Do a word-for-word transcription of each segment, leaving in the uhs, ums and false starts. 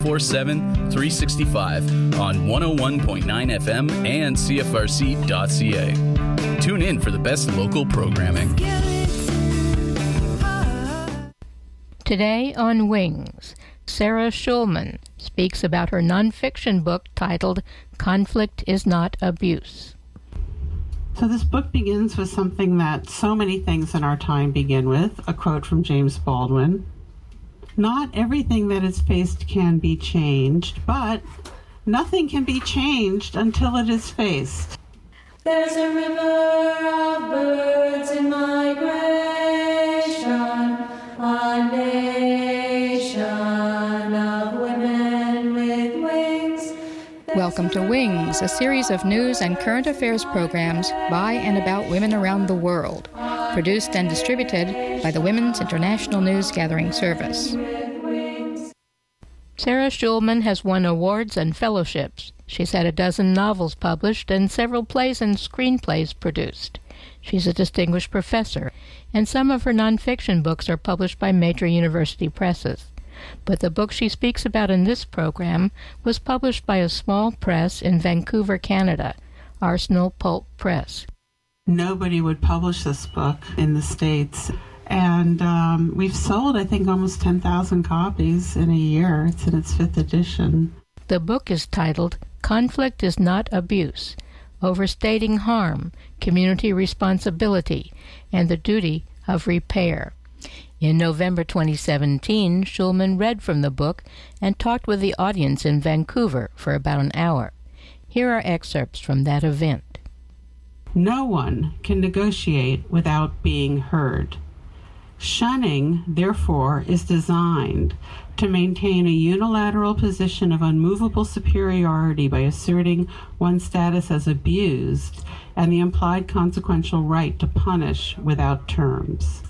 twenty-four seven, three sixty-five on one oh one point nine F M and C F R C dot C A. Tune in for the best local programming. Today on Wings, Sarah Schulman speaks about her nonfiction book titled Conflict is Not Abuse. So this book begins with something that so many things in our time begin with, a quote from James Baldwin. Not everything that is faced can be changed, but nothing can be changed until it is faced. There's a river of birds in migration, a nation of women with wings. Welcome to Wings, a series of news and current affairs programs by and about women around the world, produced and distributed by the Women's International News Gathering Service. Sarah Schulman has won awards and fellowships. She's had a dozen novels published and several plays and screenplays produced. She's a distinguished professor, and some of her nonfiction books are published by major university presses. But the book she speaks about in this program was published by a small press in Vancouver, Canada, Arsenal Pulp Press. Nobody would publish this book in the States. And um, we've sold, I think, almost ten thousand copies in a year. It's in its fifth edition. The book is titled Conflict is Not Abuse, Overstating Harm, Community Responsibility, and the Duty of Repair. In November twenty seventeen, Schulman read from the book and talked with the audience in Vancouver for about an hour. Here are excerpts from that event. No one can negotiate without being heard. Shunning, therefore, is designed to maintain a unilateral position of unmovable superiority by asserting one's status as abused and the implied consequential right to punish without terms.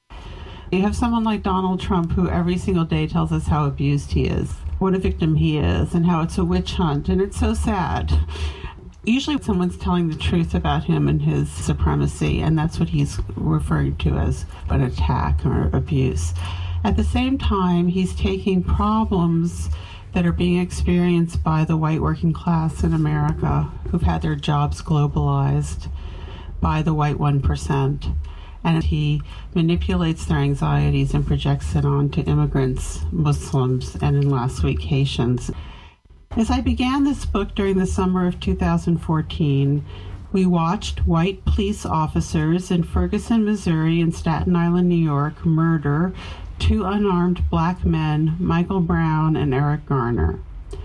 You have someone like Donald Trump who every single day tells us how abused he is, what a victim he is, and how it's a witch hunt, and it's so sad. Usually someone's telling the truth about him and his supremacy, and that's what he's referring to as an attack or abuse. At the same time, he's taking problems that are being experienced by the white working class in America who've had their jobs globalized by the white one percent, and he manipulates their anxieties and projects it onto immigrants, Muslims, and in last week, Haitians. As I began this book during the summer of two thousand fourteen, we watched white police officers in Ferguson, Missouri and Staten Island, New York, murder two unarmed black men, Michael Brown and Eric Garner.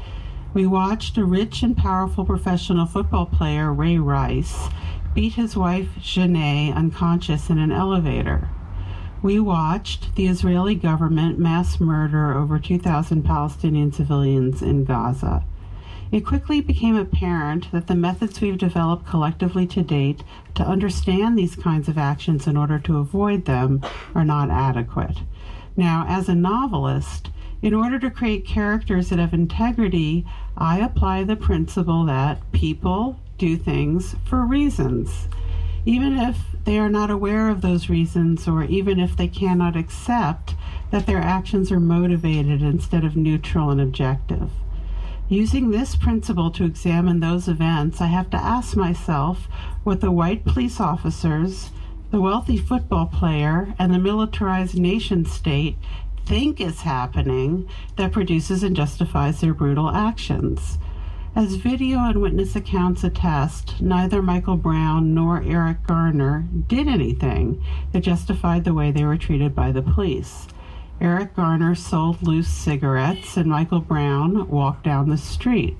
We watched a rich and powerful professional football player, Ray Rice, beat his wife, Janae, unconscious in an elevator. We watched the Israeli government mass murder over two thousand Palestinian civilians in Gaza. It quickly became apparent that the methods we've developed collectively to date to understand these kinds of actions in order to avoid them are not adequate. Now, as a novelist, in order to create characters that have integrity, I apply the principle that people do things for reasons, even if they are not aware of those reasons, or even if they cannot accept that their actions are motivated instead of neutral and objective. Using this principle to examine those events, I have to ask myself what the white police officers, the wealthy football player, and the militarized nation state think is happening that produces and justifies their brutal actions. As video and witness accounts attest, neither Michael Brown nor Eric Garner did anything that justified the way they were treated by the police. Eric Garner sold loose cigarettes and Michael Brown walked down the street.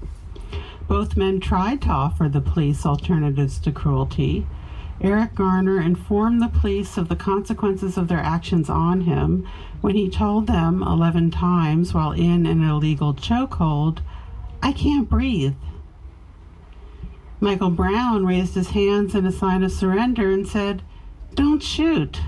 Both men tried to offer the police alternatives to cruelty. Eric Garner informed the police of the consequences of their actions on him when he told them eleven times while in an illegal chokehold, "I can't breathe." Michael Brown raised his hands in a sign of surrender and said, "Don't shoot."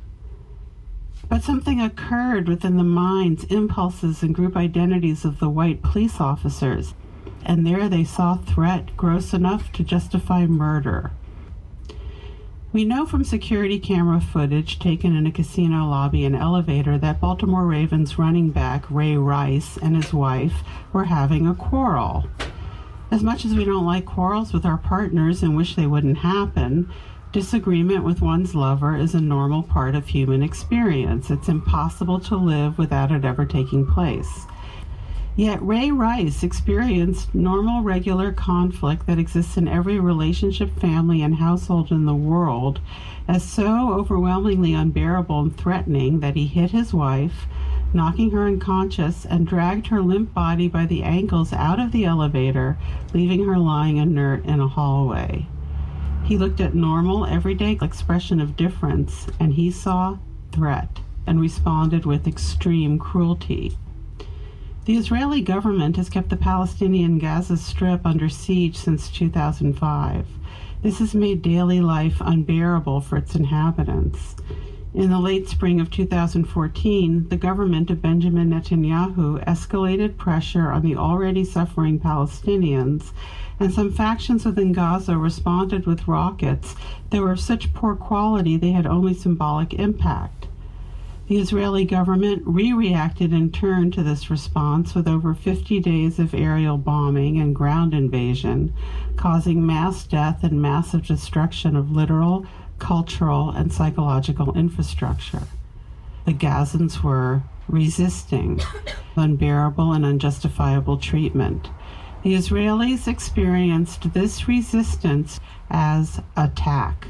But something occurred within the minds, impulses, and group identities of the white police officers, and there they saw threat gross enough to justify murder. We know from security camera footage taken in a casino lobby and elevator that Baltimore Ravens running back Ray Rice and his wife were having a quarrel. As much as we don't like quarrels with our partners and wish they wouldn't happen, disagreement with one's lover is a normal part of human experience. It's impossible to live without it ever taking place. Yet Ray Rice experienced normal, regular conflict that exists in every relationship, family, and household in the world as so overwhelmingly unbearable and threatening that he hit his wife, knocking her unconscious, and dragged her limp body by the ankles out of the elevator, leaving her lying inert in a hallway. He looked at normal, everyday expression of difference, and he saw threat and responded with extreme cruelty. The Israeli government has kept the Palestinian Gaza Strip under siege since two thousand five. This has made daily life unbearable for its inhabitants. In the late spring of two thousand fourteen, the government of Benjamin Netanyahu escalated pressure on the already suffering Palestinians, and some factions within Gaza responded with rockets that were of such poor quality they had only symbolic impact. The Israeli government re-reacted in turn to this response with over fifty days of aerial bombing and ground invasion, causing mass death and massive destruction of literal, cultural, and psychological infrastructure. The Gazans were resisting unbearable and unjustifiable treatment. The Israelis experienced this resistance as attack.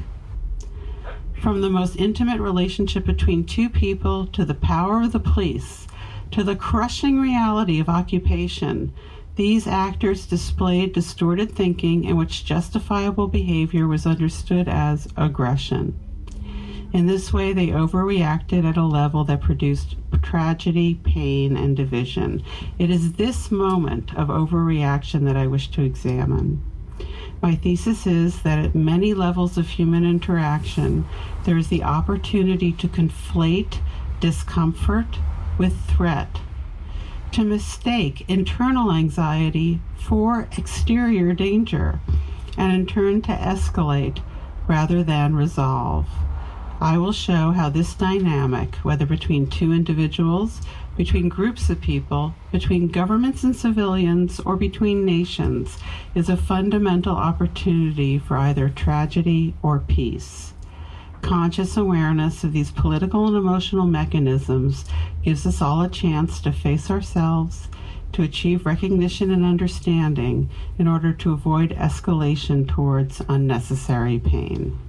From the most intimate relationship between two people to the power of the police, to the crushing reality of occupation, these actors displayed distorted thinking in which justifiable behavior was understood as aggression. In this way, they overreacted at a level that produced tragedy, pain, and division. It is this moment of overreaction that I wish to examine. My thesis is that at many levels of human interaction, there is the opportunity to conflate discomfort with threat, to mistake internal anxiety for exterior danger, and in turn to escalate rather than resolve. I will show how this dynamic, whether between two individuals, between groups of people, between governments and civilians, or between nations, is a fundamental opportunity for either tragedy or peace. Conscious awareness of these political and emotional mechanisms gives us all a chance to face ourselves, to achieve recognition and understanding in order to avoid escalation towards unnecessary pain.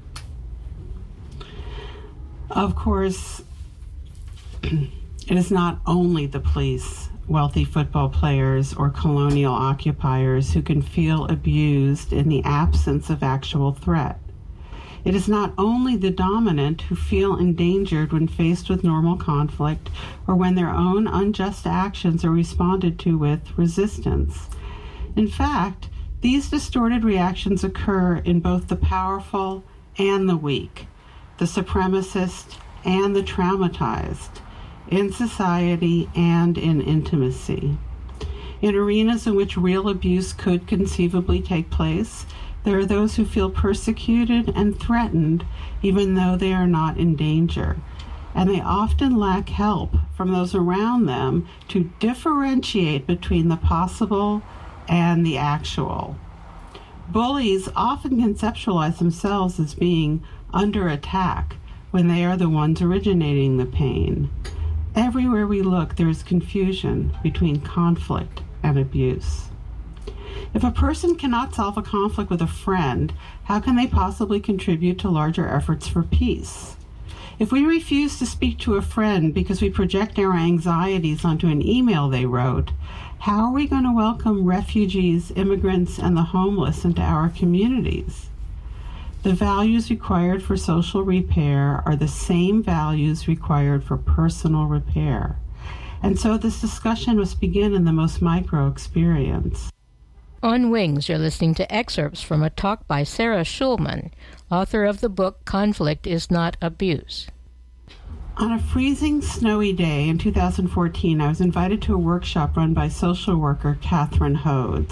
Of course, it is not only the police, wealthy football players, or colonial occupiers who can feel abused in the absence of actual threat. It is not only the dominant who feel endangered when faced with normal conflict or when their own unjust actions are responded to with resistance. In fact, these distorted reactions occur in both the powerful and the weak, the supremacist and the traumatized, in society and in intimacy. In arenas in which real abuse could conceivably take place, there are those who feel persecuted and threatened even though they are not in danger, and they often lack help from those around them to differentiate between the possible and the actual. Bullies often conceptualize themselves as being under attack when they are the ones originating the pain. Everywhere we look, there is confusion between conflict and abuse. If a person cannot solve a conflict with a friend, how can they possibly contribute to larger efforts for peace? If we refuse to speak to a friend because we project our anxieties onto an email they wrote, how are we going to welcome refugees, immigrants, and the homeless into our communities? The values required for social repair are the same values required for personal repair. And so this discussion must begin in the most micro experience. On Wings, you're listening to excerpts from a talk by Sarah Schulman, author of the book Conflict is Not Abuse. On a freezing, snowy day in two thousand fourteen, I was invited to a workshop run by social worker Catherine Hodes,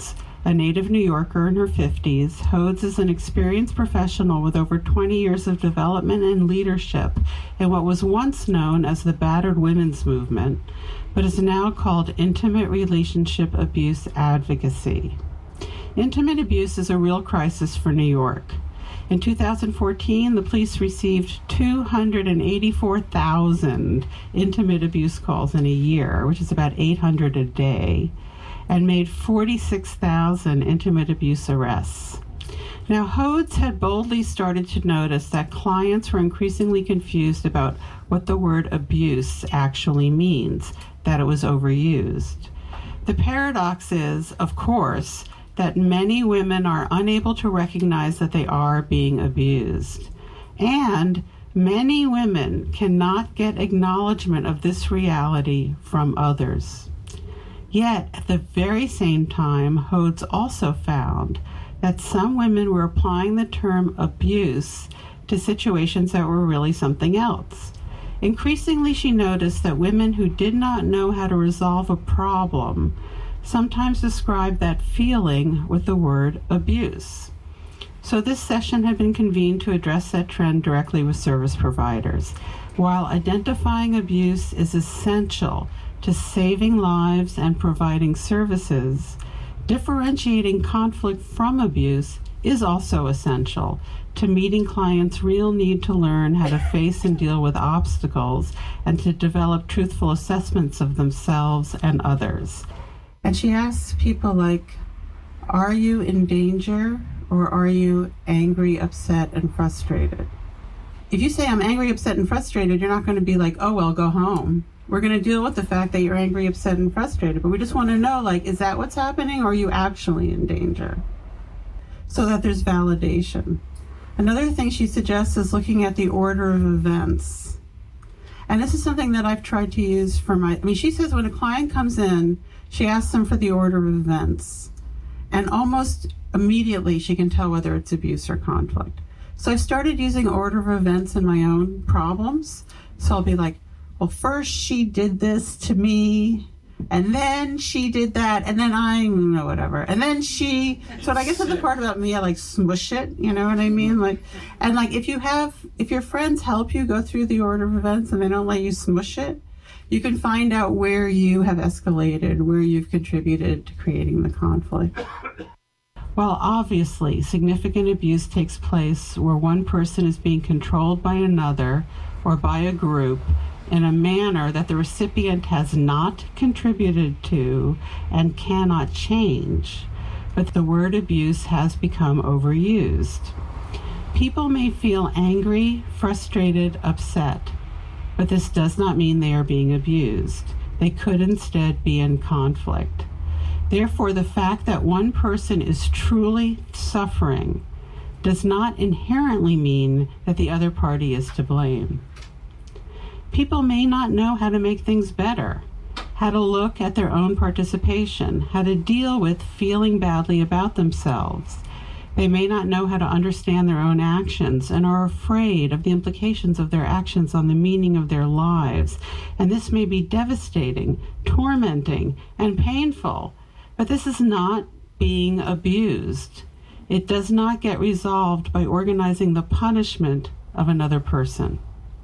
A native New Yorker in her fifties, Hodes is an experienced professional with over twenty years of development and leadership in what was once known as the battered women's movement, but is now called intimate relationship abuse advocacy. Intimate abuse is a real crisis for New York. In two thousand fourteen, the police received two hundred eighty-four thousand intimate abuse calls in a year, which is about eight hundred a day, and made forty-six thousand intimate abuse arrests. Now, Hodes had boldly started to notice that clients were increasingly confused about what the word abuse actually means, that it was overused. The paradox is, of course, that many women are unable to recognize that they are being abused. And many women cannot get acknowledgement of this reality from others. Yet, at the very same time, Hodes also found that some women were applying the term abuse to situations that were really something else. Increasingly, she noticed that women who did not know how to resolve a problem sometimes describe that feeling with the word abuse. So this session had been convened to address that trend directly with service providers. While identifying abuse is essential to saving lives and providing services, differentiating conflict from abuse is also essential to meeting clients' real need to learn how to face and deal with obstacles and to develop truthful assessments of themselves and others. And she asks people like, are you in danger or are you angry, upset, and frustrated? If you say I'm angry, upset, and frustrated, you're not going to be like, oh, well, go home. We're going to deal with the fact that you're angry, upset, and frustrated. But we just want to know, like, is that what's happening or are you actually in danger? So that there's validation. Another thing she suggests is looking at the order of events. And this is something that I've tried to use for my, I mean, she says when a client comes in, she asks them for the order of events, and almost immediately she can tell whether it's abuse or conflict. So I started using order of events in my own problems. So I'll be like, well, first she did this to me, and then she did that, and then I, you know, whatever. And then she, so I guess that's the part about me, I like smush it, you know what I mean? Like, and like if you have, if your friends help you go through the order of events and they don't let you smush it, you can find out where you have escalated, where you've contributed to creating the conflict. While obviously significant abuse takes place where one person is being controlled by another or by a group in a manner that the recipient has not contributed to and cannot change, but the word abuse has become overused. People may feel angry, frustrated, upset, but this does not mean they are being abused. They could instead be in conflict. Therefore, the fact that one person is truly suffering does not inherently mean that the other party is to blame. People may not know how to make things better, how to look at their own participation, how to deal with feeling badly about themselves. They may not know how to understand their own actions and are afraid of the implications of their actions on the meaning of their lives. And this may be devastating, tormenting, and painful. But this is not being abused. It does not get resolved by organizing the punishment of another person.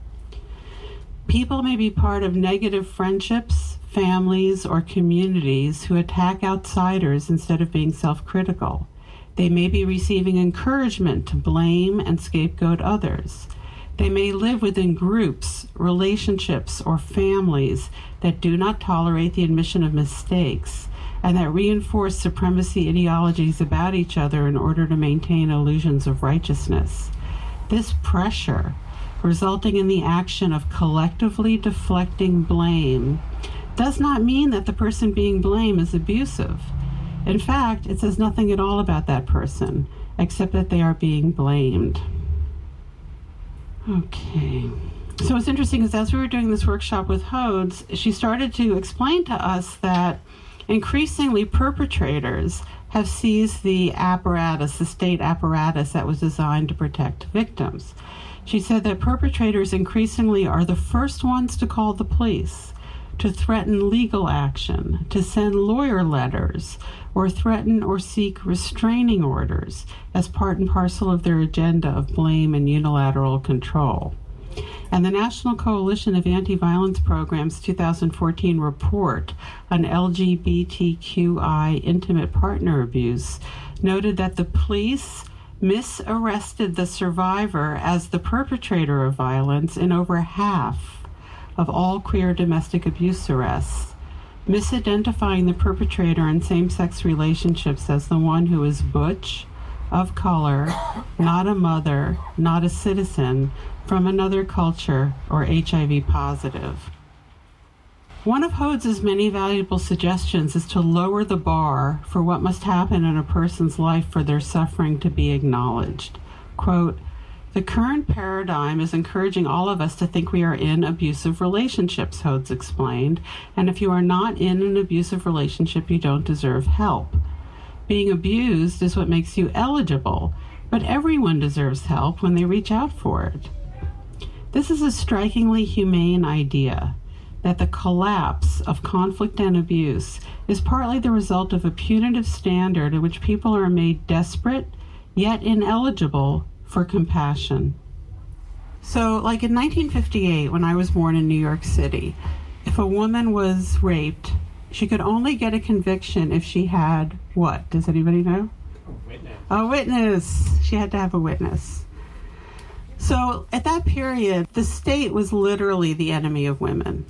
People may be part of negative friendships, families, or communities who attack outsiders instead of being self-critical. They may be receiving encouragement to blame and scapegoat others. They may live within groups, relationships, or families that do not tolerate the admission of mistakes and that reinforce supremacy ideologies about each other in order to maintain illusions of righteousness. This pressure, resulting in the action of collectively deflecting blame, does not mean that the person being blamed is abusive. In fact, it says nothing at all about that person, except that they are being blamed. Okay. So what's interesting is as we were doing this workshop with Hodes, she started to explain to us that increasingly perpetrators have seized the apparatus, the state apparatus that was designed to protect victims. She said that perpetrators increasingly are the first ones to call the police, to threaten legal action, to send lawyer letters, or threaten or seek restraining orders as part and parcel of their agenda of blame and unilateral control. And the National Coalition of Anti-Violence Programs two thousand fourteen report on L G B T Q I intimate partner abuse noted that the police misarrested the survivor as the perpetrator of violence in over half of all queer domestic abuse arrests, misidentifying the perpetrator in same-sex relationships as the one who is butch, of color, not a mother, not a citizen, from another culture, or H I V positive. One of Hode's many valuable suggestions is to lower the bar for what must happen in a person's life for their suffering to be acknowledged. Quote, "The current paradigm is encouraging all of us to think we are in abusive relationships," Hodes explained, "and if you are not in an abusive relationship, you don't deserve help. Being abused is what makes you eligible, but everyone deserves help when they reach out for it." This is a strikingly humane idea, that the collapse of conflict and abuse is partly the result of a punitive standard in which people are made desperate, yet ineligible for compassion. So, like in nineteen fifty-eight, when I was born in New York City, if a woman was raped, she could only get a conviction if she had what? Does anybody know? A witness. A witness. She had to have a witness. So at that period, the state was literally the enemy of women.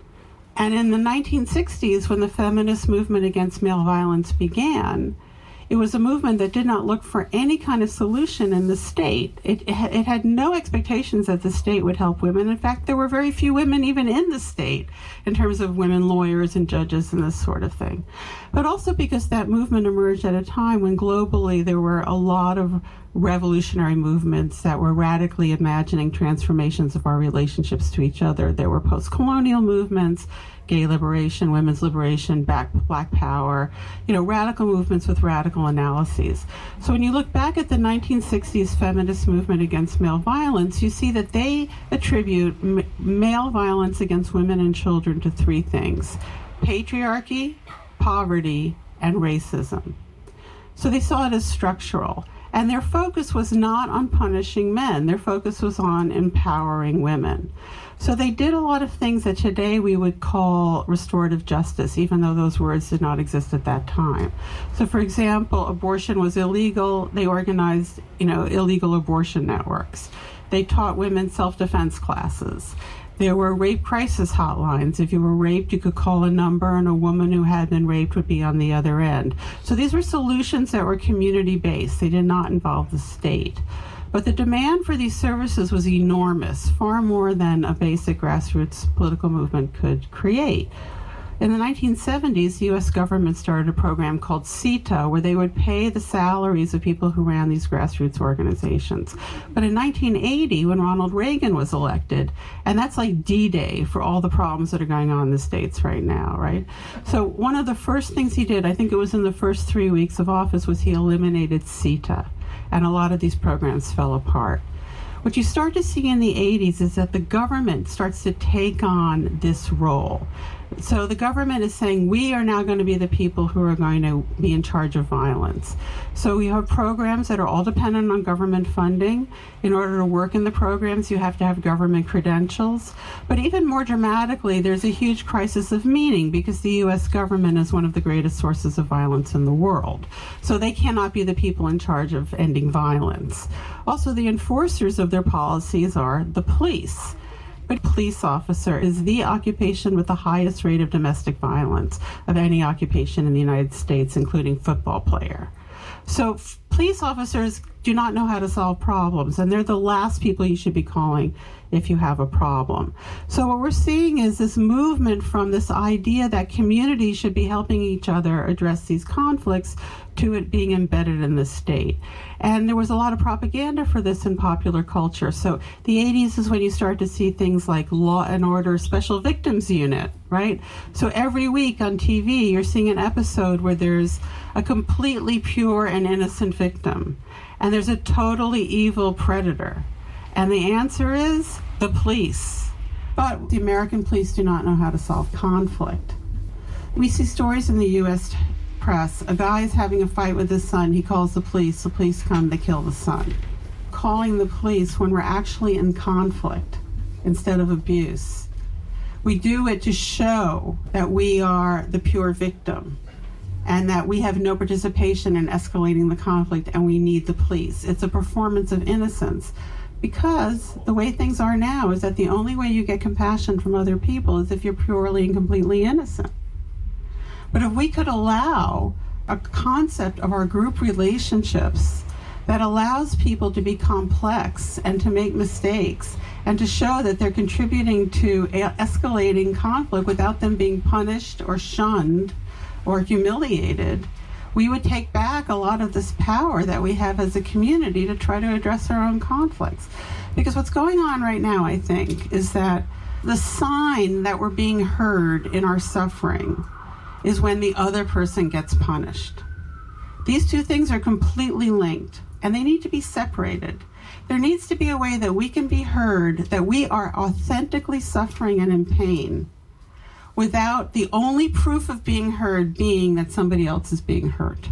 And in the nineteen sixties, when the feminist movement against male violence began, it was a movement that did not look for any kind of solution in the state. It, it had no expectations that the state would help women. In fact, there were very few women even in the state in terms of women lawyers and judges and this sort of thing. But also because that movement emerged at a time when globally there were a lot of revolutionary movements that were radically imagining transformations of our relationships to each other. There were post-colonial movements, gay liberation, women's liberation, black, black power, you know, radical movements with radical analyses. So when you look back at the nineteen sixties feminist movement against male violence, you see that they attribute m- male violence against women and children to three things: patriarchy, poverty, and racism. So they saw it as structural. And their focus was not on punishing men. Their focus was on empowering women. So they did a lot of things that today we would call restorative justice, even though those words did not exist at that time. So, for example, abortion was illegal. They organized, you know, illegal abortion networks. They taught women self-defense classes. There were rape crisis hotlines. If you were raped, you could call a number and a woman who had been raped would be on the other end. So these were solutions that were community-based. They did not involve the state. But the demand for these services was enormous, far more than a basic grassroots political movement could create. In the nineteen seventies, the U S government started a program called CETA, where they would pay the salaries of people who ran these grassroots organizations. But in nineteen eighty, when Ronald Reagan was elected, and that's like D-Day for all the problems that are going on in the States right now, right? So one of the first things he did, I think it was in the first three weeks of office, was he eliminated CETA, and a lot of these programs fell apart. What you start to see in the eighties is that the government starts to take on this role. So the government is saying, we are now going to be the people who are going to be in charge of violence. So we have programs that are all dependent on government funding. In order to work in the programs, you have to have government credentials. But even more dramatically, there's a huge crisis of meaning because the U S government is one of the greatest sources of violence in the world. So they cannot be the people in charge of ending violence. Also, the enforcers of their policies are the police. But police officer is the occupation with the highest rate of domestic violence of any occupation in the United States, including football player. So f- police officers do not know how to solve problems, and they're the last people you should be calling if you have a problem. So what we're seeing is this movement from this idea that communities should be helping each other address these conflicts to it being embedded in the state. And there was a lot of propaganda for this in popular culture. So the eighties is when you start to see things like Law and Order Special Victims Unit, right? So every week on T V, you're seeing an episode where there's a completely pure and innocent victim, and there's a totally evil predator. And the answer is the police. But the American police do not know how to solve conflict. We see stories in the U S press. A guy is having a fight with his son. He calls the police. The police come, they kill the son. Calling the police when we're actually in conflict instead of abuse. We do it to show that we are the pure victim and that we have no participation in escalating the conflict and we need the police. It's a performance of innocence because the way things are now is that the only way you get compassion from other people is if you're purely and completely innocent. But if we could allow a concept of our group relationships that allows people to be complex and to make mistakes and to show that they're contributing to a- escalating conflict without them being punished or shunned or humiliated, we would take back a lot of this power that we have as a community to try to address our own conflicts. Because what's going on right now, I think, is that the sign that we're being heard in our suffering is when the other person gets punished. These two things are completely linked, and they need to be separated. There needs to be a way that we can be heard, that we are authentically suffering and in pain, without the only proof of being heard being that somebody else is being hurt.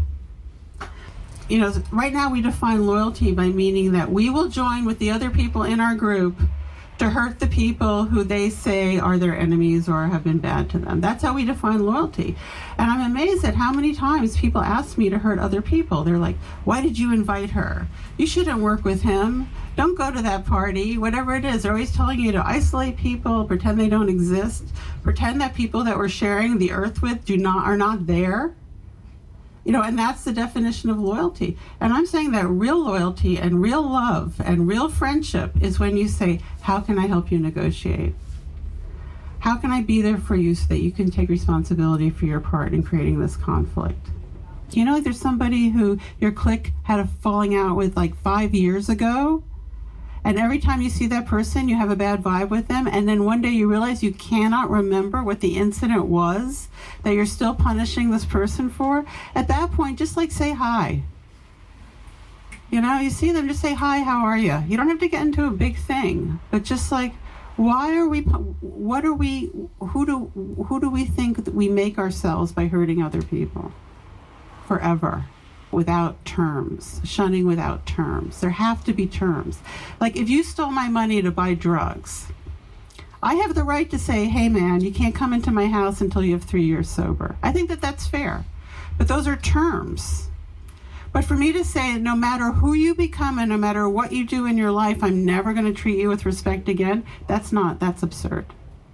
You know, right now we define loyalty by meaning that we will join with the other people in our group to hurt the people who they say are their enemies or have been bad to them. That's how we define loyalty. And I'm amazed at how many times people ask me to hurt other people. They're like, why did you invite her? You shouldn't work with him. Don't go to that party, whatever it is. They're always telling you to isolate people, pretend they don't exist, pretend that people that we're sharing the earth with do not are not there. You know, and that's the definition of loyalty. And I'm saying that real loyalty and real love and real friendship is when you say, how can I help you negotiate? How can I be there for you so that you can take responsibility for your part in creating this conflict? You know, there's somebody who your clique had a falling out with like five years ago, and every time you see that person, you have a bad vibe with them, and then one day you realize you cannot remember what the incident was that you're still punishing this person for. At that point, just like say hi. You know, you see them, just say hi, how are you? You don't have to get into a big thing, but just like, why are we, what are we, who do, who do we think that we make ourselves by hurting other people? Forever. Without terms, shunning without terms. There have to be terms. Like if you stole my money to buy drugs, I have the right to say, hey man, you can't come into my house until you have three years sober. I think that that's fair, but those are terms. But for me to say, no matter who you become and no matter what you do in your life, I'm never going to treat you with respect again, that's not, that's absurd.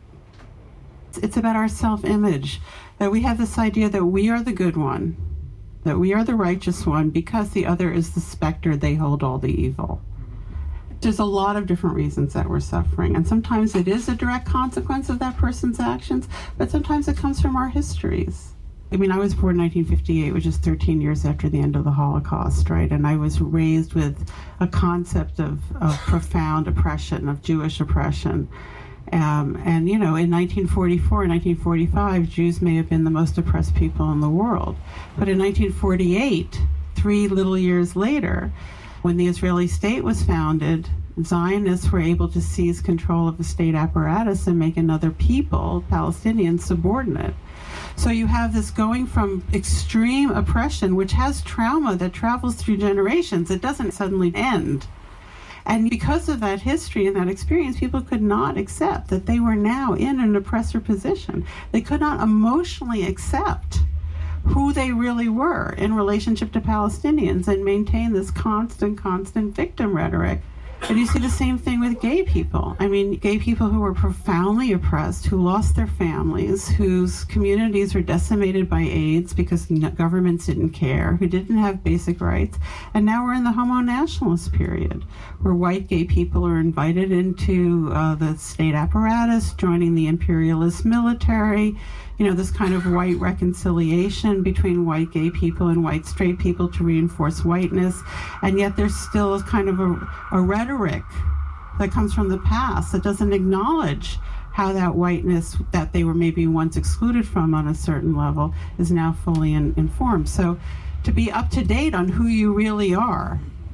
It's about our self-image, that we have this idea that we are the good one, that we are the righteous one because the other is the specter, they hold all the evil. There's a lot of different reasons that we're suffering, and sometimes it is a direct consequence of that person's actions, but sometimes it comes from our histories. I mean, I was born in nineteen fifty-eight, which is thirteen years after the end of the Holocaust, right? And I was raised with a concept of, of profound oppression, of Jewish oppression. Um, and, you know, in nineteen forty-four and nineteen forty-five, Jews may have been the most oppressed people in the world. But in nineteen forty-eight, three little years later, when the Israeli state was founded, Zionists were able to seize control of the state apparatus and make another people, Palestinians, subordinate. So you have this going from extreme oppression, which has trauma that travels through generations. It doesn't suddenly end. And because of that history and that experience, people could not accept that they were now in an oppressor position. They could not emotionally accept who they really were in relationship to Palestinians and maintain this constant, constant victim rhetoric. And you see the same thing with gay people. I mean, gay people who were profoundly oppressed, who lost their families, whose communities were decimated by AIDS because governments didn't care, who didn't have basic rights. And now we're in the homo-nationalist period, where white gay people are invited into uh, the state apparatus, joining the imperialist military, you know, this kind of white reconciliation between white gay people and white straight people to reinforce whiteness. And yet there's still a kind of a, a rhetoric that comes from the past that doesn't acknowledge how that whiteness that they were maybe once excluded from on a certain level is now fully in, informed. So to be up to date on who you really are,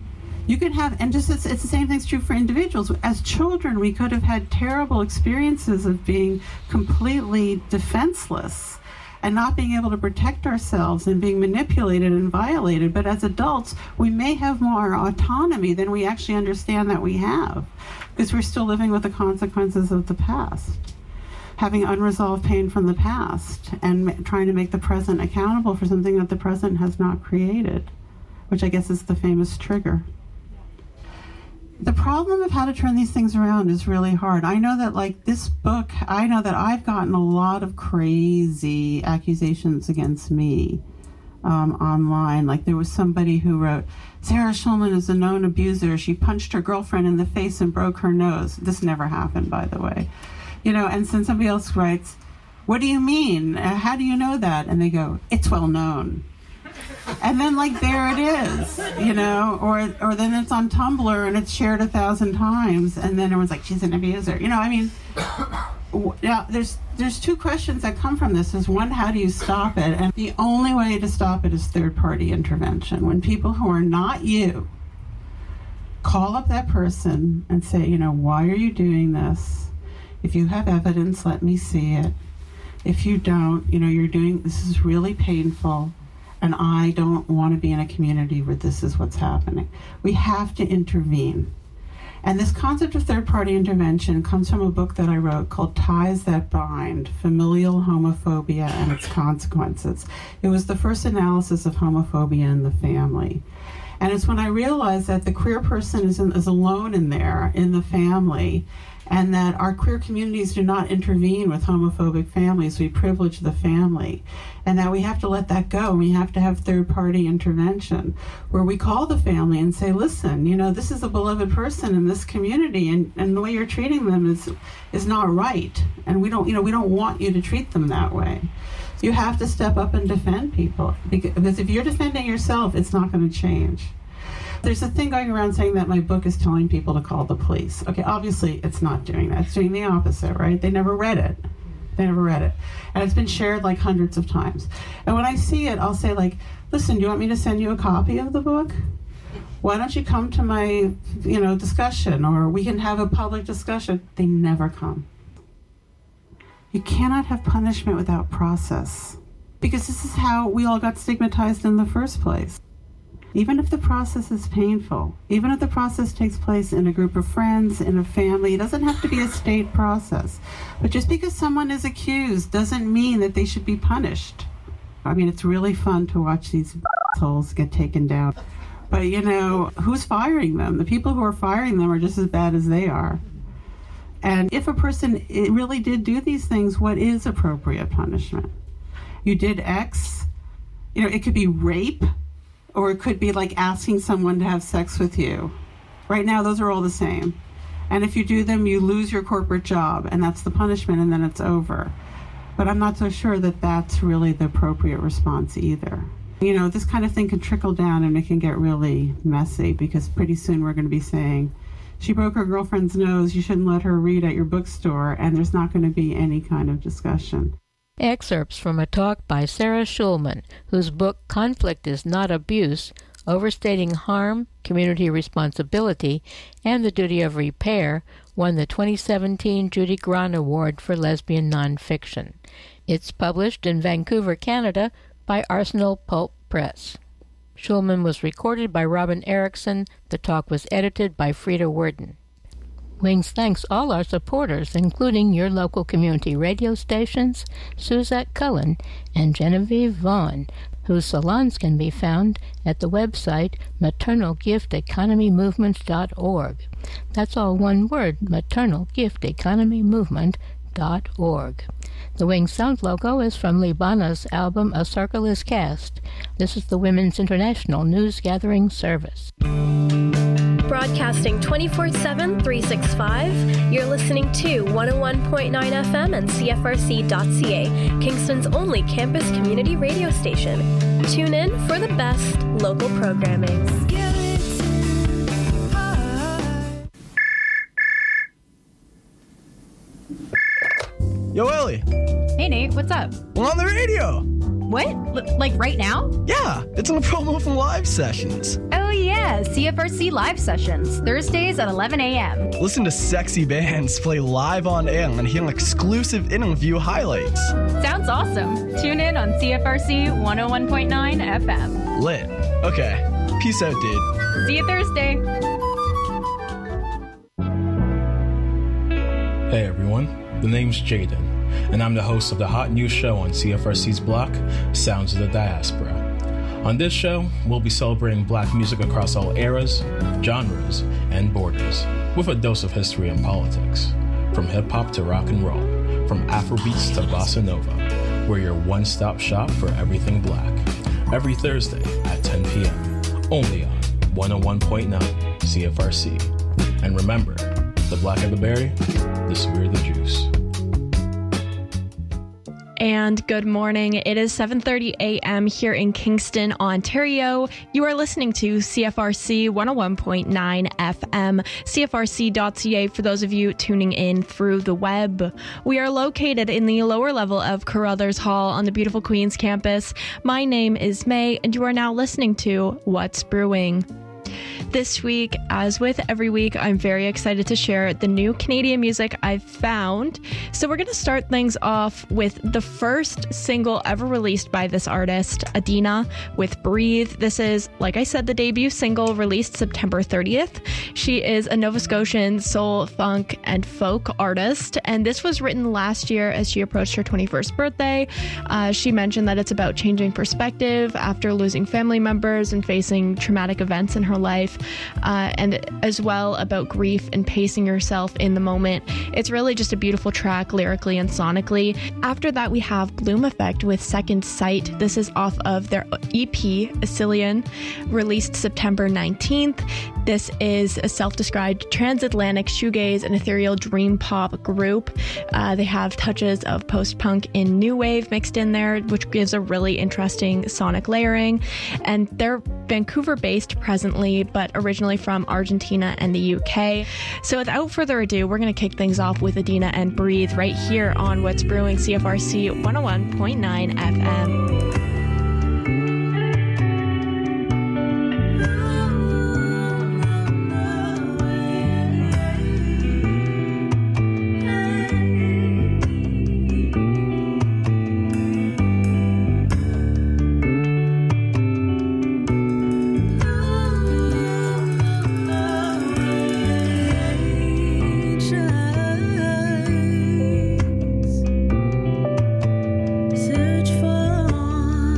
You can have, and just it's, it's the same thing's true for individuals. As children, we could have had terrible experiences of being completely defenseless and not being able to protect ourselves and being manipulated and violated. But as adults, we may have more autonomy than we actually understand that we have, because we're still living with the consequences of the past, having unresolved pain from the past, and ma- trying to make the present accountable for something that the present has not created, which I guess is the famous trigger. The problem of how to turn these things around is really hard. I know that, like, this book, I know that I've gotten a lot of crazy accusations against me um, online. Like, there was somebody who wrote, Sarah Schulman is a known abuser. She punched her girlfriend in the face and broke her nose. This never happened, by the way. You know, and then somebody else writes, what do you mean? How do you know that? And they go, it's well known. And then, like, there it is, you know, or or then it's on Tumblr and it's shared a thousand times, and then everyone's like, she's an abuser. You know, I mean, now there's there's two questions that come from this. Is one, how do you stop it? And the only way to stop it is third-party intervention. When people who are not you call up that person and say, you know, why are you doing this? If you have evidence, let me see it. If you don't, you know, you're doing, this is really painful. And I don't want to be in a community where this is what's happening. We have to intervene. And this concept of third-party intervention comes from a book that I wrote called Ties That Bind, Familial Homophobia and Its Consequences. It was the first analysis of homophobia in the family. And it's when I realized that the queer person is, in, is alone in there, in the family, and that our queer communities do not intervene with homophobic families. We privilege the family, and that we have to let that go. We have to have third-party intervention where we call the family and say, listen, you know, this is a beloved person in this community, and, and the way you're treating them is is not right, and we don't, you know, we don't want you to treat them that way. You have to step up and defend people, because if you're defending yourself, it's not going to change. There's a thing going around saying that my book is telling people to call the police. Okay, obviously it's not doing that. It's doing the opposite, right? They never read it. They never read it. And it's been shared like hundreds of times. And when I see it, I'll say, like, listen, do you want me to send you a copy of the book? Why don't you come to my, you know, discussion, or we can have a public discussion? They never come. You cannot have punishment without process, because this is how we all got stigmatized in the first place. Even if the process is painful, even if the process takes place in a group of friends, in a family, it doesn't have to be a state process. But just because someone is accused doesn't mean that they should be punished. I mean, it's really fun to watch these assholes get taken down. But, you know, who's firing them? The people who are firing them are just as bad as they are. And if a person really did do these things, what is appropriate punishment? You did X, you know, it could be rape, or it could be like asking someone to have sex with you. Right now, those are all the same. And if you do them, you lose your corporate job, and that's the punishment, and then it's over. But I'm not so sure that that's really the appropriate response either. You know, this kind of thing can trickle down, and it can get really messy, because pretty soon we're going to be saying, she broke her girlfriend's nose, you shouldn't let her read at your bookstore, and there's not going to be any kind of discussion. Excerpts from a talk by Sarah Schulman, whose book Conflict is Not Abuse, Overstating Harm, Community Responsibility, and the Duty of Repair, won the twenty seventeen Judy Grant Award for Lesbian Nonfiction. It's published in Vancouver, Canada, by Arsenal Pulp Press. Schulman was recorded by Robin Erickson. The talk was edited by Frida Worden. Wings thanks all our supporters, including your local community radio stations, Suzette Cullen and Genevieve Vaughn, whose salons can be found at the website maternal gift economy movement dot org. That's all one word, maternal gift economy movement dot org. The Wings Sound logo is from Libana's album A Circle is Cast. This is the Women's International News Gathering Service. Broadcasting twenty-four seven, three sixty-five, you're listening to one oh one point nine F M and C F R C dot C A, Kingston's only campus community radio station. Tune in for the best local programming. Yo, Ellie. Hey, Nate, what's up? We're on the radio. What? L- like right now? Yeah, it's on a promo from Live Sessions. Oh yeah, C F R C Live Sessions, Thursdays at eleven a.m. Listen to sexy bands play live on air and hear exclusive interview highlights. Sounds awesome. Tune in on C F R C one oh one point nine F M. Lit. Okay. Peace out, dude. See you Thursday. Hey everyone, the name's Jaden, and I'm the host of the hot news show on C F R C's block, Sounds of the Diaspora. On this show, we'll be celebrating black music across all eras, genres, and borders, with a dose of history and politics. From hip-hop to rock and roll, from Afrobeats to bossa nova, we're your one-stop shop for everything black. Every Thursday at ten p.m., only on one oh one point nine C F R C. And remember, the blacker the berry, the sweeter the juice. And good morning. It is seven thirty a.m. here in Kingston, Ontario. You are listening to C F R C one oh one point nine F M, C F R C dot C A for those of you tuning in through the web. We are located in the lower level of Carruthers Hall on the beautiful Queen's campus. My name is May, and you are now listening to What's Brewing. This week, as with every week, I'm very excited to share the new Canadian music I've found. So we're going to start things off with the first single ever released by this artist, Adina, with Breathe. This is, like I said, the debut single released September thirtieth. She is a Nova Scotian soul, funk, and folk artist, and this was written last year as she approached her twenty-first birthday. Uh, she mentioned that it's about changing perspective after losing family members and facing traumatic events in her life. Uh, and as well about grief and pacing yourself in the moment. It's really just a beautiful track lyrically and sonically. After that, we have Bloom Effect with Second Sight. This is off of their E P, Assylian, released September nineteenth. This is a self-described transatlantic shoegaze and ethereal dream pop group. Uh, they have touches of post-punk and new wave mixed in there, which gives a really interesting sonic layering. And they're Vancouver-based presently, but originally from Argentina and the U K. So without further ado, we're going to kick things off with Adina and Breathe right here on What's Brewing, C F R C one oh one point nine F M. Search for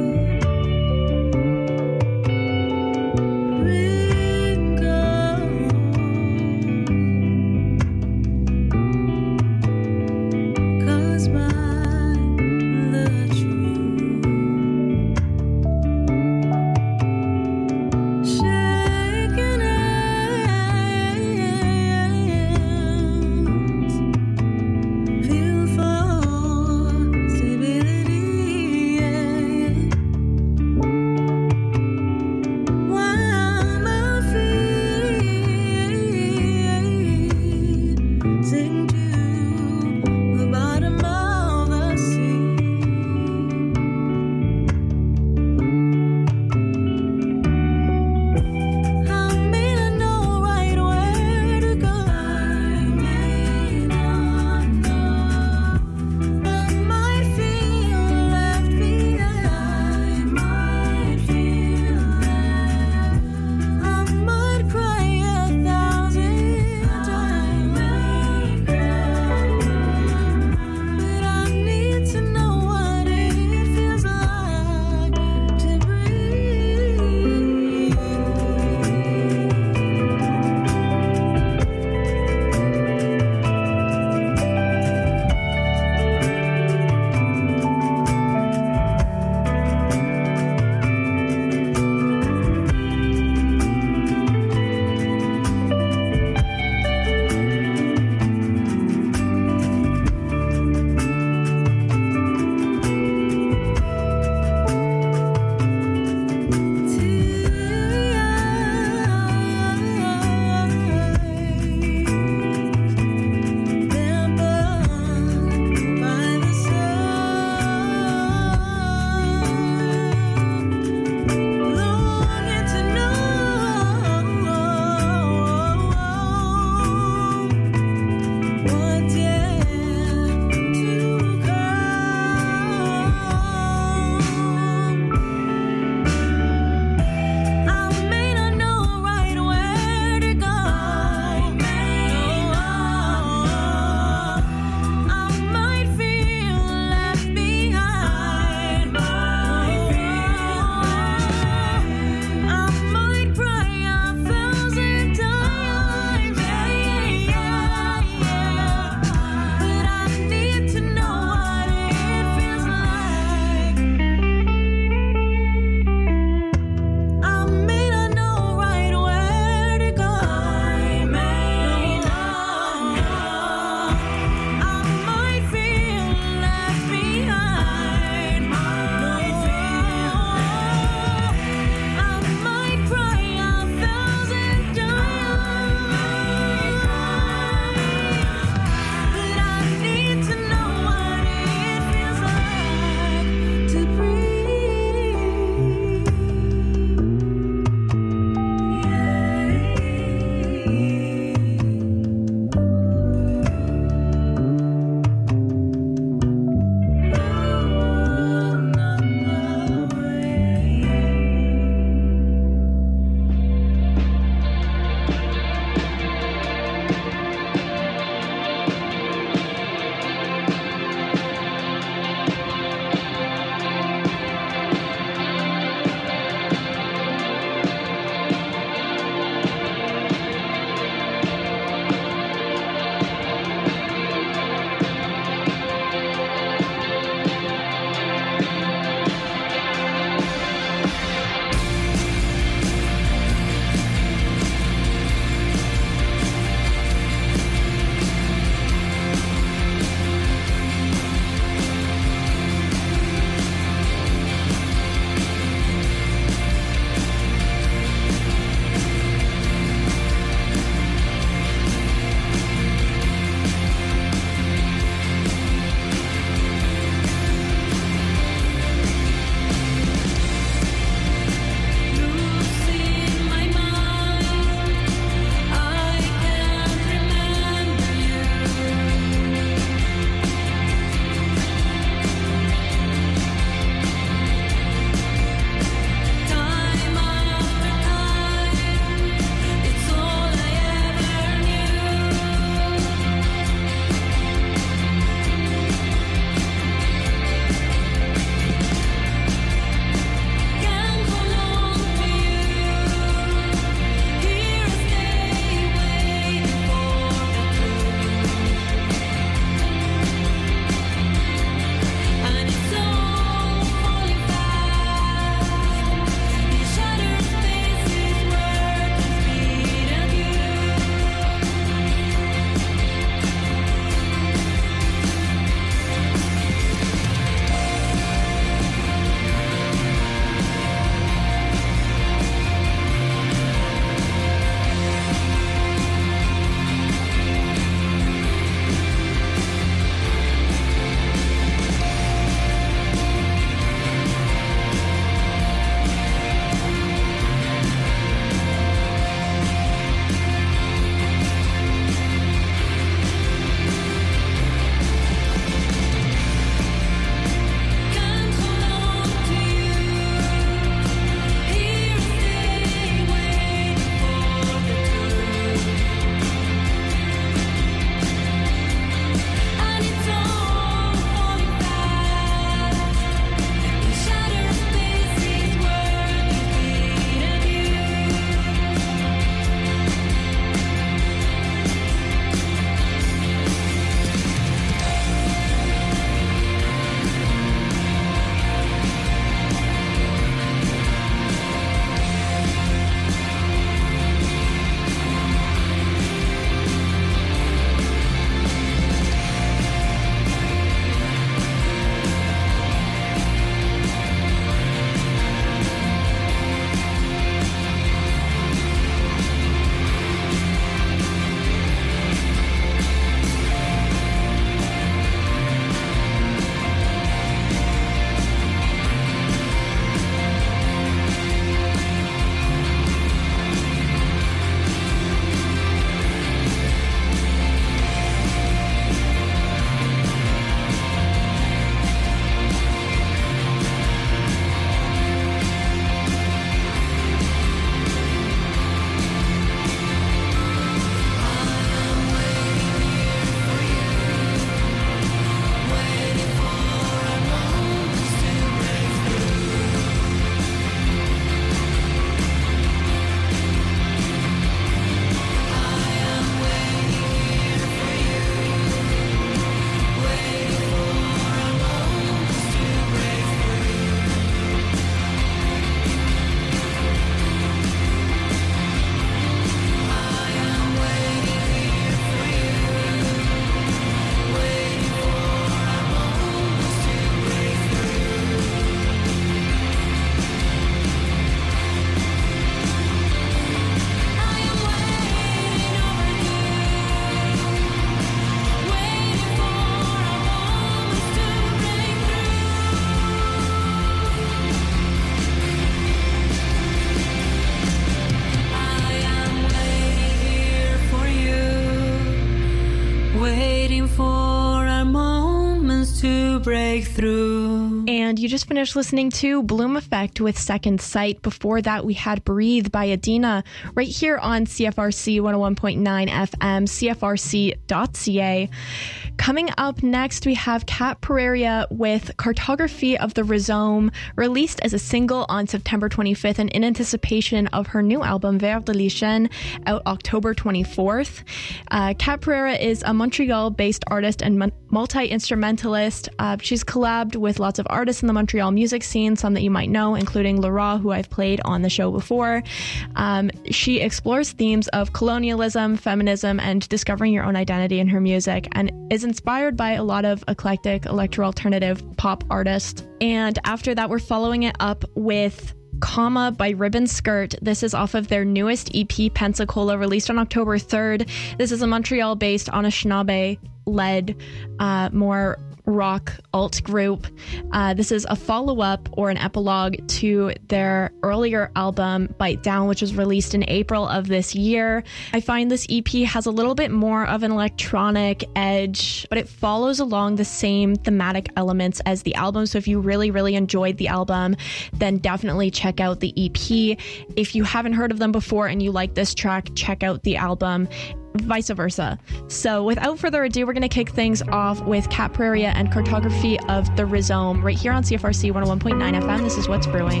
to break through. And you just finished listening to Bloom Effect with Second Sight. Before that, we had Breathe by Adina right here on C F R C one oh one point nine F M, C F R C dot C A. Coming up next, we have Kat Pereira with Cartography of the Rhizome, released as a single on September twenty-fifth and in anticipation of her new album, Vers de l'Ichen, out October twenty-fourth. Uh, Kat Pereira is a Montreal-based artist and mon- multi-instrumentalist. Uh, she's collabed with lots of artists in the Montreal music scene, some that you might know, including Laura, who I've played on the show before. Um, she explores themes of colonialism, feminism, and discovering your own identity in her music, and is inspired by a lot of eclectic electro-alternative pop artists. And after that, we're following it up with Comma by Ribbon Skirt. This is off of their newest E P, Pensacola, released on October third. This is a Montreal-based Anishinaabe-led, uh, more rock alt group. Uh, this is a follow-up or an epilogue to their earlier album, Bite Down, which was released in April of this year. I find this E P has a little bit more of an electronic edge, but it follows along the same thematic elements as the album. So if you really, really enjoyed the album, then definitely check out the E P. If you haven't heard of them before and you like this track, check out the album. Vice versa. So without further ado, we're going to kick things off with Kat Pereira and Cartography of the Rhizome right here on C F R C one oh one point nine F M. This is What's Brewing.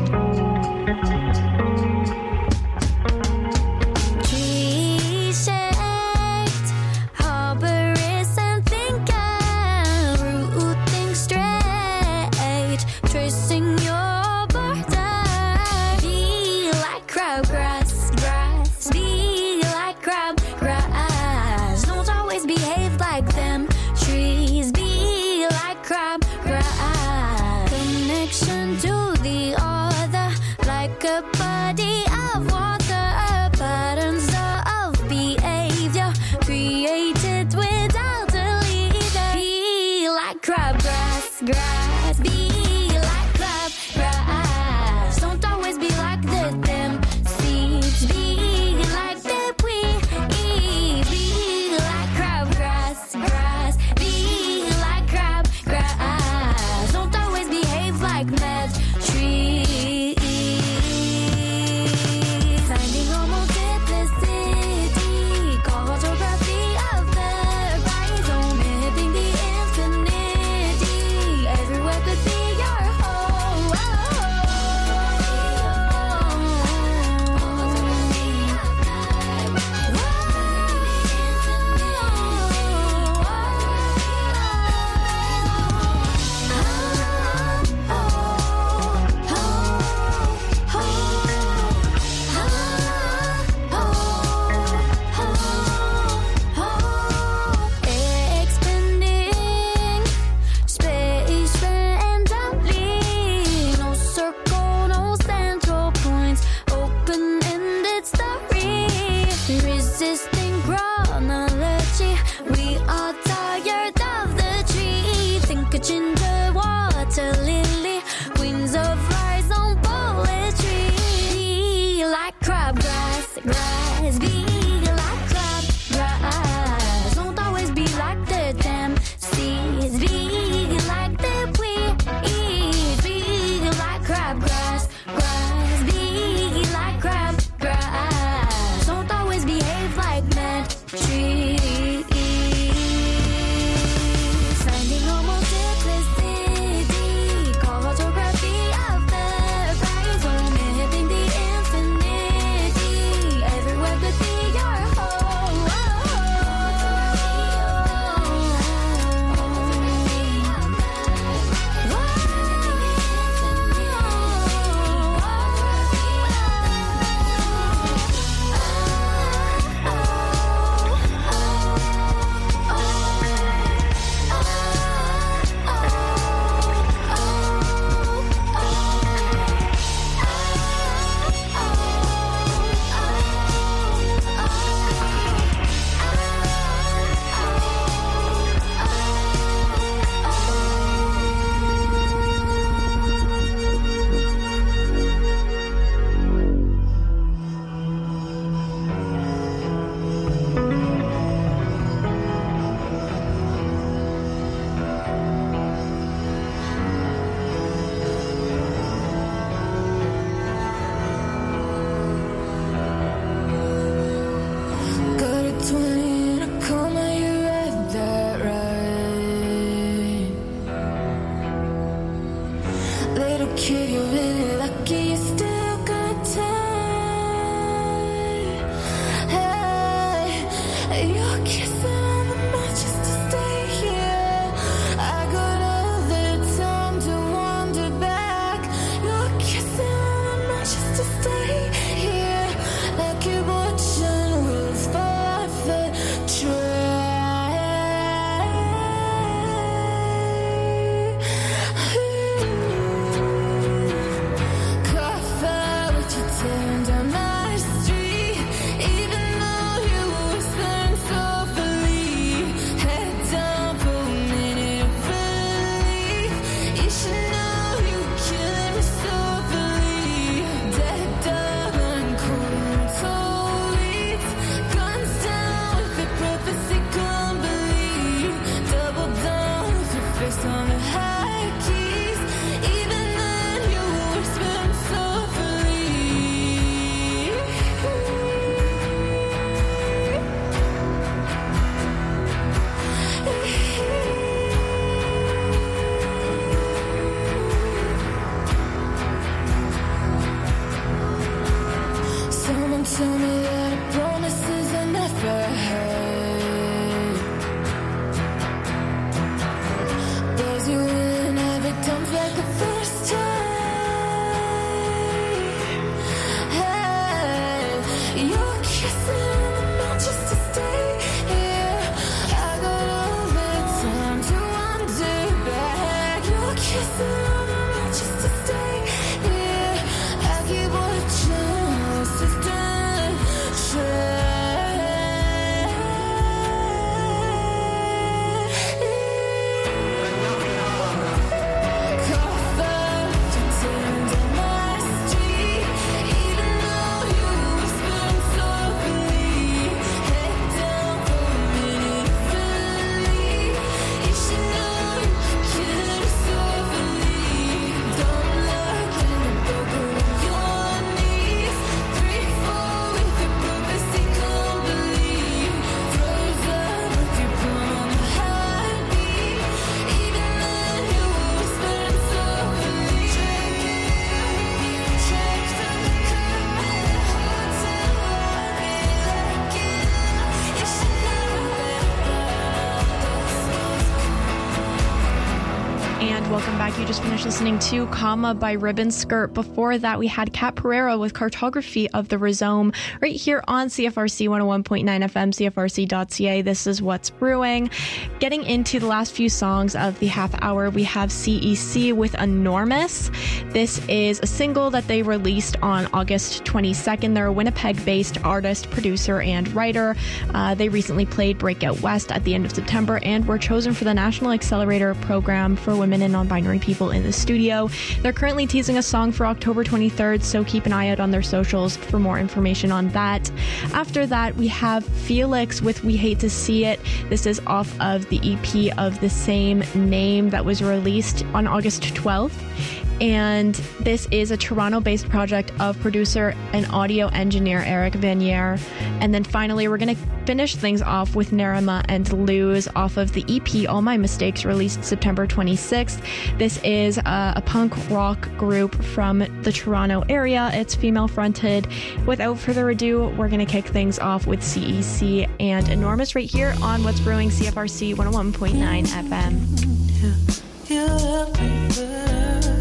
Kid, you're really lucky you still got time. Hey, you're kissing on the mattress to stay here. I got all the time to wander back. You're kissing on the mattress to stay here. Like you're watching wheels fall off the track. Caught fire with you tearing down my street. Even though you were whispering softly, head down for a minute of relief. You should know you were killing me softly. Dead dog and cold toilet. Guns down with the prophecy, can't believe. Double down with your face on the high keys. Even then you were whispering softly. Someone told me that promises I never heard. Buzz you in every time like the first time. Hey, you're kissing on the mattress to stay here. I got all the time to wander back. You're kissing on the mattress to stay here. I keep watching sister Welcome back. You just finished listening to Comma by Ribbon Skirt. Before that, we had Kat Pereira with Cartography of the Rhizome right here on C F R C one oh one point nine F M, C F R C dot C A. This is What's Brewing. Getting into the last few songs of the half hour, we have C E C with Enormous. This is a single that they released on August twenty-second. They're a Winnipeg-based artist, producer, and writer. Uh, they recently played Breakout West at the end of September and were chosen for the National Accelerator Program for Women and Non-Binary People in the Studio. They're currently teasing a song for October twenty-third, so keep an eye out on their socials for more information on that. After that, we have Felix with We Hate to See It. This is off of the E P of the same name that was released on August twelfth. And this is a Toronto-based project of producer and audio engineer Eric Vanier. And then finally, we're going to finish things off with Nerima and Luz off of the E P All My Mistakes, released September twenty-sixth. This is a, a punk rock group from the Toronto area. It's female-fronted. Without further ado, we're going to kick things off with C E C and Enormous right here on What's Brewing, C F R C one oh one point nine F M. You love me better.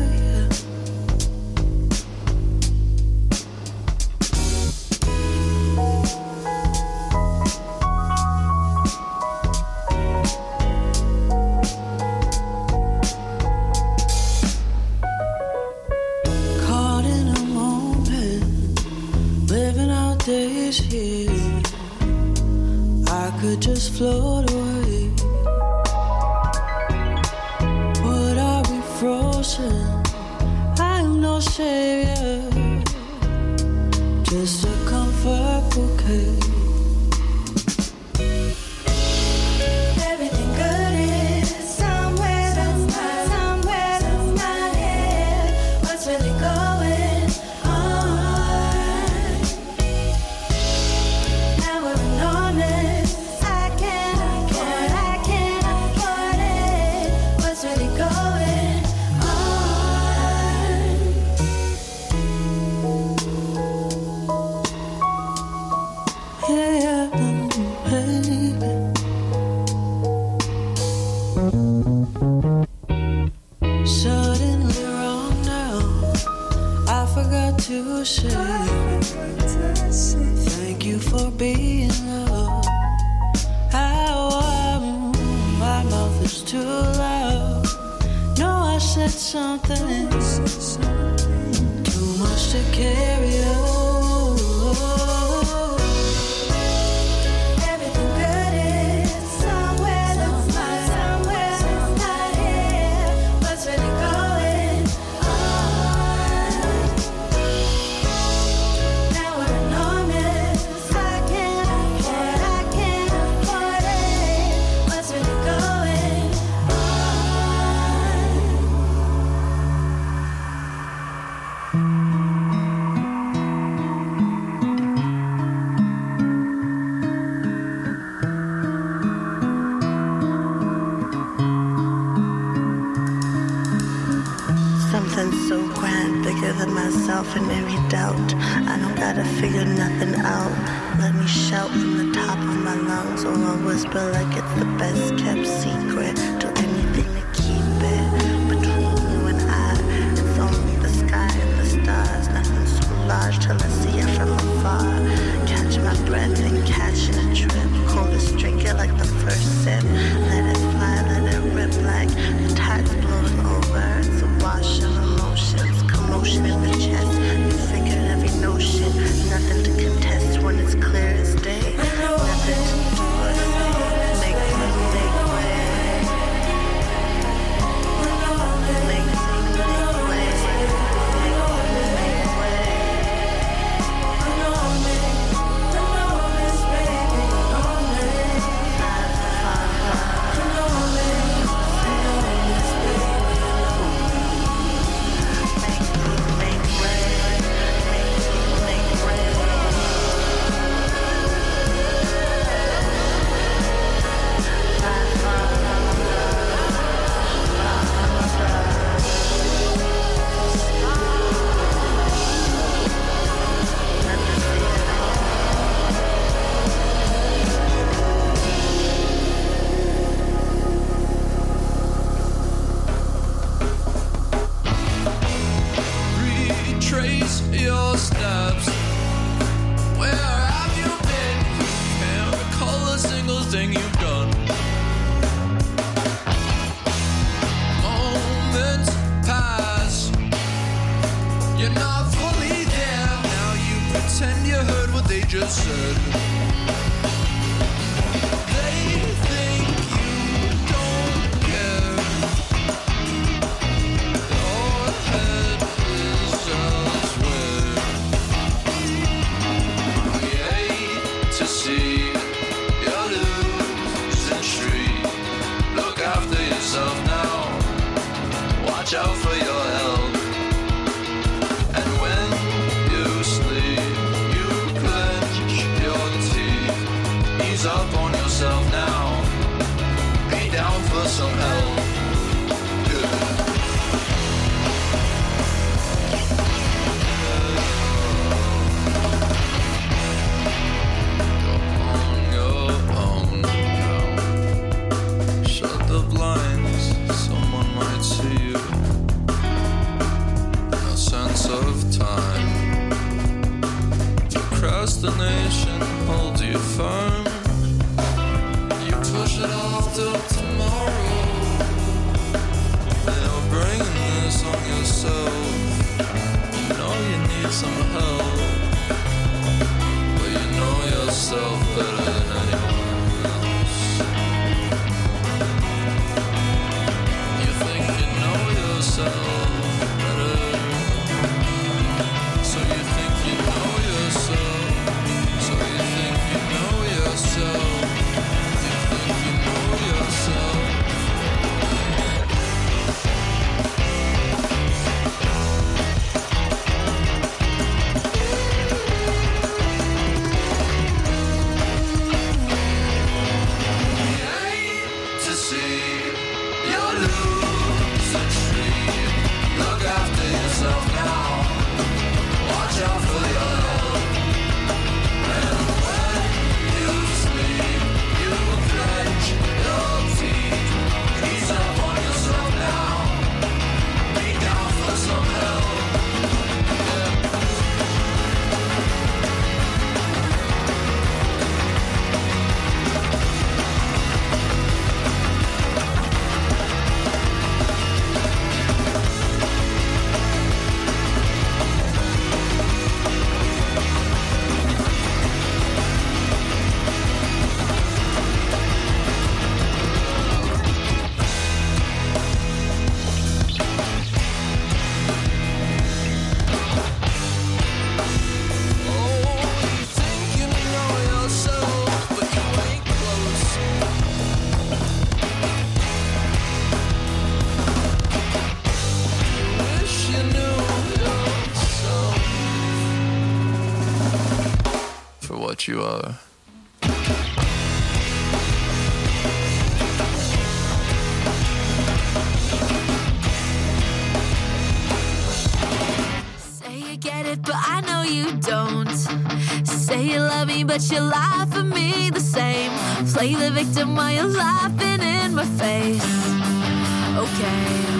Days here, I could just float away. What are we frozen? I'm no savior, just a comfort bouquet. Everything good is somewhere that's not, somewhere that's not here. What's really going on? to say. Thank you for being love. How um, my mouth is too loud. No, I said something too much to carry on. Everything good is somewhere that's not, somewhere that's not here. What's really going on? Now we're enormous. I can't afford, I can't afford it. What's really going Something so grand, bigger than myself and every doubt. I don't gotta figure nothing out. Let me shout from the top of my lungs, or I'll whisper like it's the best kept secret. Do anything to keep it between you and I. It's only the sky and the stars. Nothing so large till I see it from afar. Catch my breath and catch in a trip. Coldest drink it like the first sip. Let it fly, let it rip like the tide's blowing over. It's a wash of emotions, commotion in the chest. You figured every notion, nothing to contest when it's clear as day. Nothing to do or say. Make way, make way. Make, make, make way. Make way, make way. Retrace your steps. Where have you been? Can't recall a single thing you've done. Moments pass. You're not fully there. Now you pretend you heard what they just said. They think you don't care. Your head is elsewhere. I hate to see you losing street. Look after yourself now. Watch out for your health. And when you sleep, you clench your teeth. Ease up on yourself now. Be down for some help. On your own now. Shut the blinds, someone might see you. No sense of time. Procrastination holds you firm. You push it off till tomorrow. You're bringing this on yourself. You know you need some help, but you know yourself better than anyone else. You think you know yourself better, so you think you know yourself. So you think you know yourself. You think you know yourself. what you are. Say you get it, but I know you don't. Say you love me, but you lie for me the same. Play the victim while you're laughing in my face. Okay.